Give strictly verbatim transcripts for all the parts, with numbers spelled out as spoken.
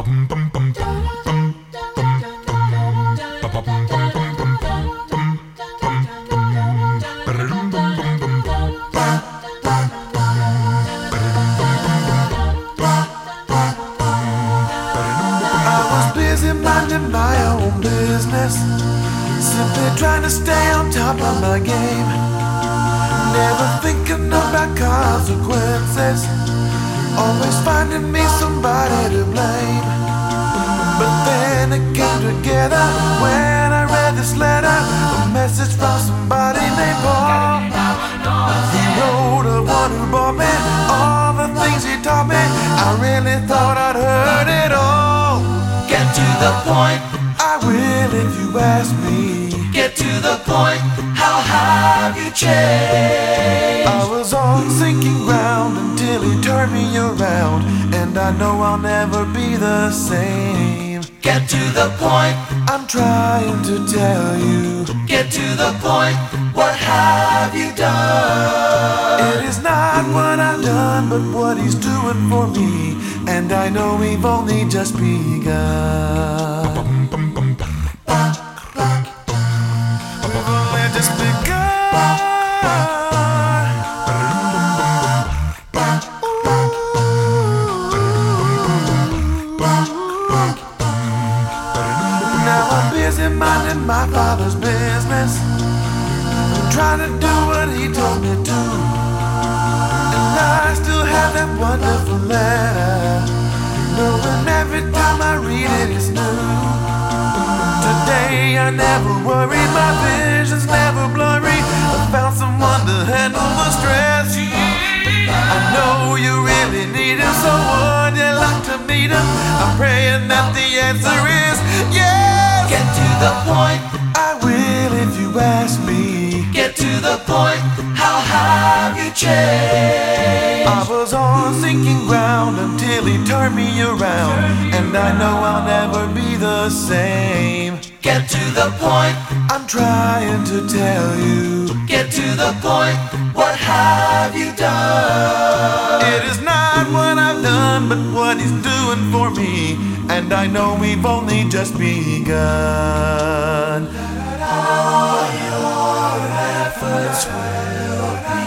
Minding my own business, simply trying to stay on top of my game, never thinking about consequences, always finding me somebody to blame. But then it came together when I read this letter, a message from somebody named Paul. He wrote of one who bought me all the things he taught me. I really thought I'd heard it all. Get to the point. I will if you ask me. Get to the point. How have you changed? I was on sinking ground until he turned me around, and I know I'll never be the same. Get to the point. I'm trying to tell you. Get to the point. What have you done? It is not what I've done, but what he's doing for me, and I know we've only just begun. We've only just begun. Now I'm busy minding my father's business, trying to do what he told me to. And I still have that wonderful letter, knowing every time I read it it's new. Today I never worried, my vision's never blurry. I found someone to handle the stress. I know you really need him, so would you like to meet him? I'm praying that the answer is yes. Get to the point. I will if you ask me. Get to the point. How have you changed? I was on sinking ground until he turned me around, and I know I'll never be the same. Get to the point. I'm trying to tell you. Get to the point. What have you done? It is not what I've done, but what he's doing for me, and I know we've only just begun. All your efforts will be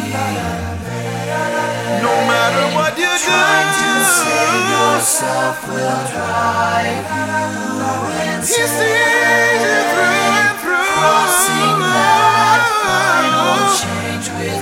no matter what you do. Trying to save yourself will drive you insane. He sees you through and through. Crossing that final change with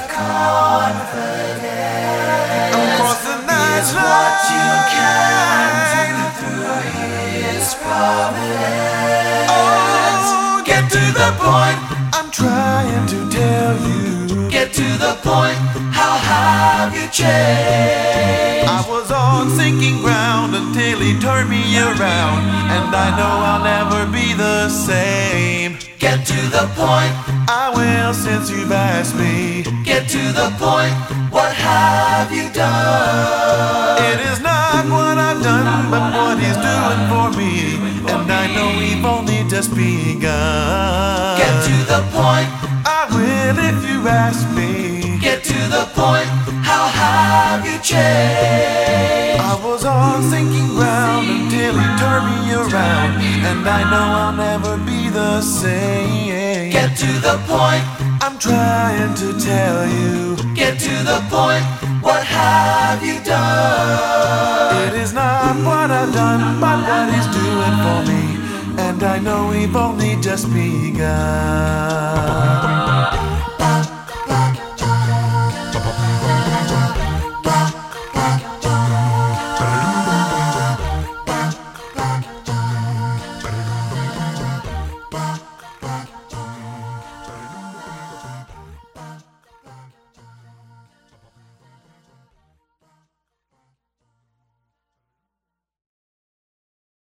confidence I'm crossing that is what you can do through His providence. Oh, Get to the point. I'm trying to tell you. Get to the point. How have you changed? I was on sinking ground until he turned me around, and I know I'll never be the same. Get to the point. I will since you've asked me. Get to the point. What have you done? It is not what I've done, but what he's doing for me, and I know we've only just begun. Get to the point. I will if you ask me. Get to the point. How have you changed? I was on sinking ground until he turned me around, and I know I'll never be the same. Get to the point. I'm trying to tell you. Get to the point. What have you done? It is not what I've done, but what he's doing for me, and I know we've only just begun.